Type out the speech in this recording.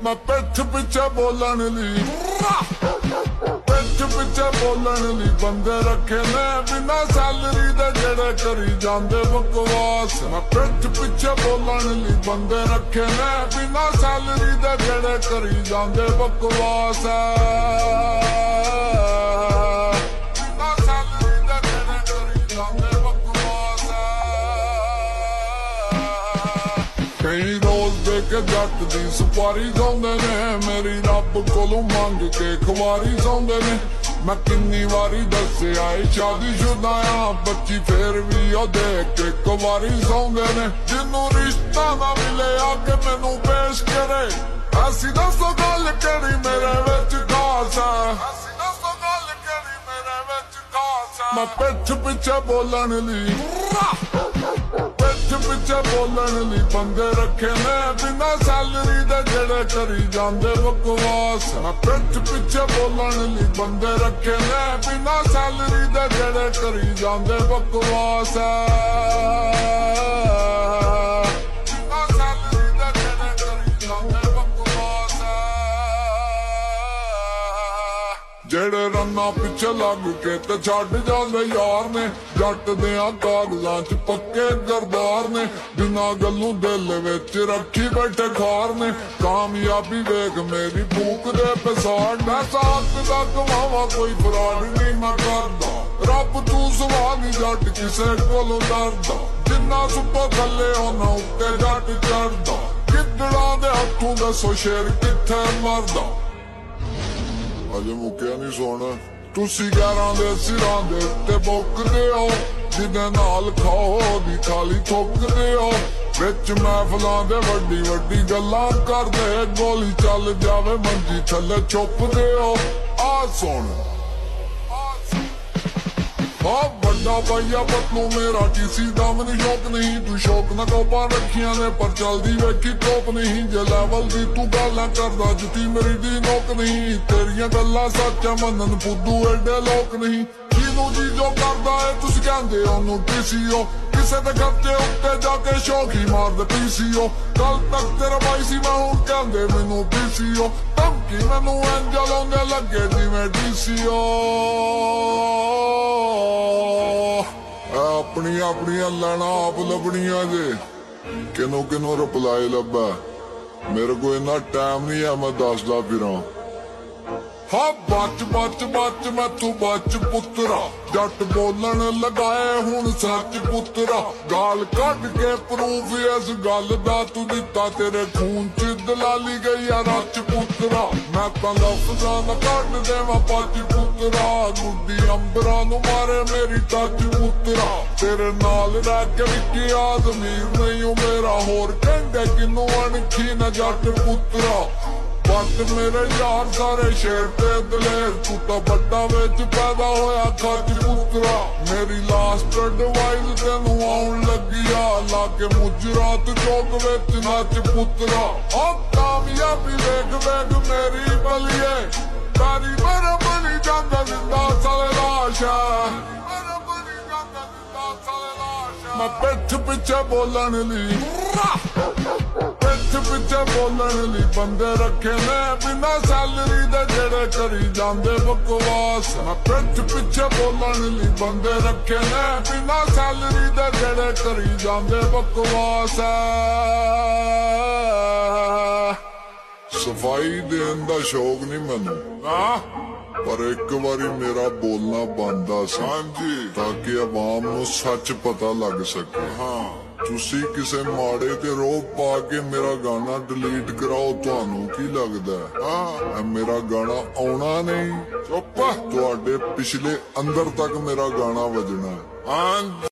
मैं पिठ पिछे बोलन ली पिठ पिछे बोलन ली बंदे रखे ने बिना सैलरी दे जेड़े करी जांदे बकवास। मैं पिठ पिछे बोलन ली बंदे रखे ने बिना सैलरी दे जेड़े करी जांदे बकवास। कई रोज दे के जट दी सुपारी सौंदे ने मेरी रब कोलों मंग के खुवारी सौंदे ने। मैं किन्नी वारी दस्सिया शादीशुदा आ बच्ची फिर भी ओ देख के कुवारी सौंदे ने। जिन्नू रिश्ता ना मिले आके मैनू पेश करे ऐसी दसो गल केड़ी मेरे विच खास है। मैं पिठ पिछे बोलन ली पिठ पिछे बोलन ली बंदे रखे ने बिना सैलरी दे जेड़े करी जांदे बकवास। मैं पिठ पिछे बोलन ली बंदे रखे ने बिना सैलरी दे जेड़े करी जांदे बकवास। जेड़े रन्ना पिछे लग के ते छड्ड जांदे यार ने जट दियां कागजां च पक्के गरदार ने। बिना गल्लों दिल विच रखी बैठे खार ने कामयाबी वेख मेरी भूख दे पसार। मैं साथ दा गवावा कोई फराड नहीं मैं करदा रब तू सवाल जट किसे कोलों डरदा। जिन्ना सुपर थल्ले होना उत्ते जट चढ़दा गिद्दड़ां दे हत्थों दसो शेर कित्थे मरदा। अजे मुक्या नहीं सोना तुसी 11 दे सिरां दे उत्ते बुकदे हो जिदे नाल खाओ दी थाली ठोकदे हो। विच महफलां दे वड्डी वड्डी गल्लां करदे गोली चल जावे मंजी थल्ले छुपदे हो। आ सुन बड़ा भैया पतलू मेरा किसी दम नहीं शौक नहीं तू शौक न टोपा रखिया ने पर चलदी वेखी टोप नहीं। जे लैवल दी तू गल्लां करदा जुती मेरी दी नोक नहीं। तेरियां गल्लां सच मनन फुद्दू एडे लोक नहीं। किनू जी जो करदा है तुसी कहंदे ओनू टीसीओ किसे दे खर्चे उत्ते जाके शौकी मारदे पीसीओ। कल तक तेरा भाई सी मैं हुण कहंदे मैनू पीसीओ धमकी मैनू एंजल आउंदे लगे जिवें डीसीओ। अपनी अपनी लैना आप लभनिया जे किनू किनू रिप्लाई लभा मेरे को इन्ना टाइम नहीं है मैं दसदा फिरां। हाँ बच बच बच मैं तू बच पुत्रा जट बोलन लगाए हुण सच पुत्रा। गाल कढ के प्रूफ इस गल दा तू दिता तेरे खून च दलाली गई है रच पुत्रा। मैं तां लफ्जां ना कढ देवां पच पुत्रा गुड्डी अंबरां नूं मारे मेरी टच पुत्रा। तेरे नाल रह के विकी आजमीर नहीं हो मेरा होर कहंदे किनू अणखी न जट पुत्रा। बट मेरे यार सारे शेर ते दलेर तू तां बड्डा विच पैदा होया खच पुत्रा। मेरी लास्ट एडवाइस तेनू आउण लगी आ लाके मुजरात चौक विच नच पुत्रा। ओ कामयाबी वेख वेख मेरी बलिए तारी मेरे बनी जांदा जिंदा साले लाश मैं पिठ पिछे बोलन ली पिठ पिछे बोलन ली बंदे रखे ने बिना सैलरी दे जेड़े करी जांदे बकवास। मैं पिठ पिछे बोलन ली बंदे रखे ने बिना सैलरी दे जेड़े करी जांदे बकवास। सफाई देन दा शौक नहीं मैनू पर एक बारी मेरा बोलना बनदा सी ताकि अवाम नू सच पता लग सके। हाँ तुसी किसे माड़े ते रोब पा के मेरा गाना डिलीट कराओ तुहानू की लगदा है मेरा गाना आउणा नहीं चुप तुहाडे पिछले अंदर तक मेरा गाना वजना है।